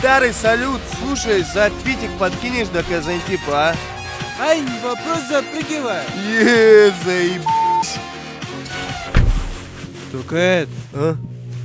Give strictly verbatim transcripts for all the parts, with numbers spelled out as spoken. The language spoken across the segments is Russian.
Старый салют, слушай, за питик подкинешь до Казантипа, а? Ай, не вопрос, запрыгивай. Еее, заебись. Только это... А?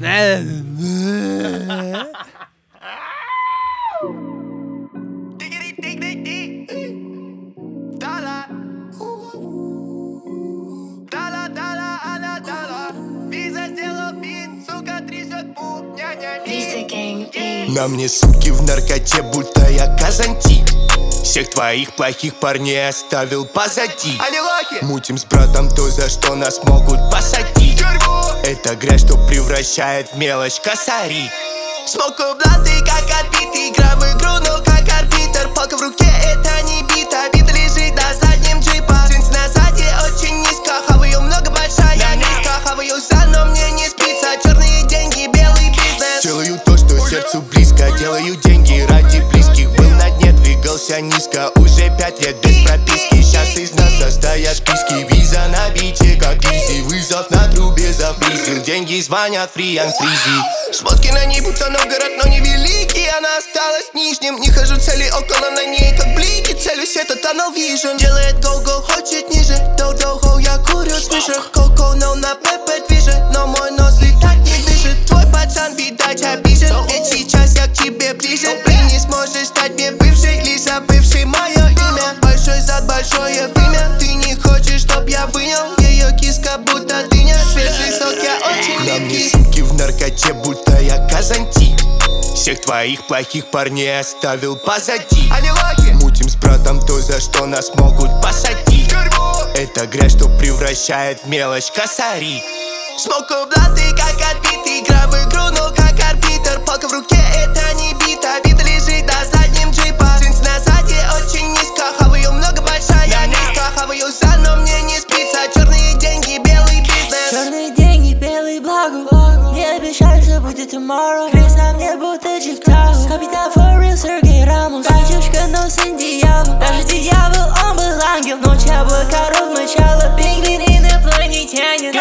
На мне сутки в наркоте, будто я Казантип. Всех твоих плохих парней оставил позади. Мутим с братом то, за что нас могут посадить. Это грязь, что превращает в мелочь косари. Смоку блаты, как отбитый, игра в игру, но как арбитр. Палка в руке, это не бита. Бита лежит на заднем джипа. Джинсы на заде очень низко. Хаваю много, большая низко. Хаваю за, но мне не спится. Черные деньги, белый бизнес. Делаю то, что сердцу близко. Делаю деньги ради близких. Был на дне, двигался низко. Уже пять лет без прописки. Сейчас из нас состоят списки. Виза на бите, как изи. Вызов на трубе зафризил. Деньги звонят, фри and фризи. Смотки на ней, будто Новгород, но не великий. Она осталась в нижнем. Не хожу цели около на ней, как блики. Целюсь, это tunnel vision. Делает go-go, хочет ниже. Доу-доу-хоу, я курю свежих. Коко, но на пепе движет. Но мой нос летать не движет. Твой пацан, видать, обижен. Ведь сейчас я к тебе ближе. Ты не сможешь стать мне бывшей, лишь забывший мое имя. Большой зад, большое вымя. Ты не хочешь, чтоб я вынял ее киска, будто дыня. Свежий сок, я очень липкий. На мне сутки в наркоте, будто я Казантип. Всех твоих плохих парней оставил позади. Мутим с братом то, за что нас могут посадить. Это грязь, что превращает в мелочь косари. Смоку блаты, как отбитый, игра в игру, но как арбитр. Палка в руке, это не бита. Бита лежит на заднем джипа. Джинсы на заде очень низко. Хаваю много, большая низко. Хаваю за, но мне не спится. Черные деньги, белый бизнес. Черные деньги, белый благо. Не обещаю, что будет tomorrow. Крис на мне будто Джек Тау. Капитан for real, Сергей Рамос. Батюшка, но сын дьявол. Даже дьявол, он был ангел. Ночь яблоко размычала. Пингвин инопланетянин.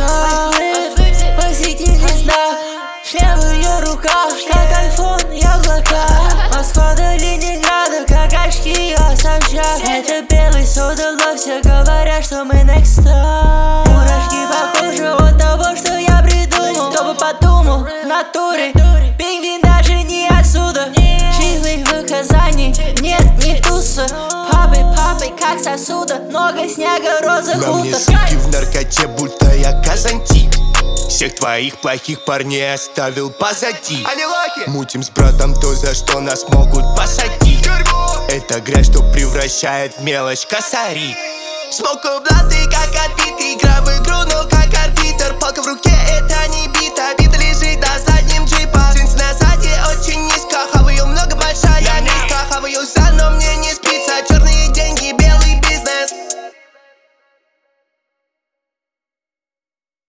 Посетитель знак. Шлем в ее руках, как айфон и облака. Москва до Ленинграда, как очки я Собчак. Это белый сода лав, все говорят, что мы next up. Мурашки похожи от того, что я придумал. Кто бы подумал, в натуре пингвин даже не отсюда. Чистых выказаний, нет, не туса. Папы, папы, как сосуда. Много снега, розы, хута. На мне хута. сутки в наркоте, будто я Казантип. Всех твоих плохих парней оставил позади. Мутим с братом то, за что нас могут посадить. Это грязь, что превращает в мелочь косари. Смоку блаты, как отбитый, игра в игру, но как арбитр. Палка в руке, это не бита. Бита лежит на заднем джипа. Джинсы на заде очень низко. Хаваю много, большая низко. Хаваю за, но мне не спится.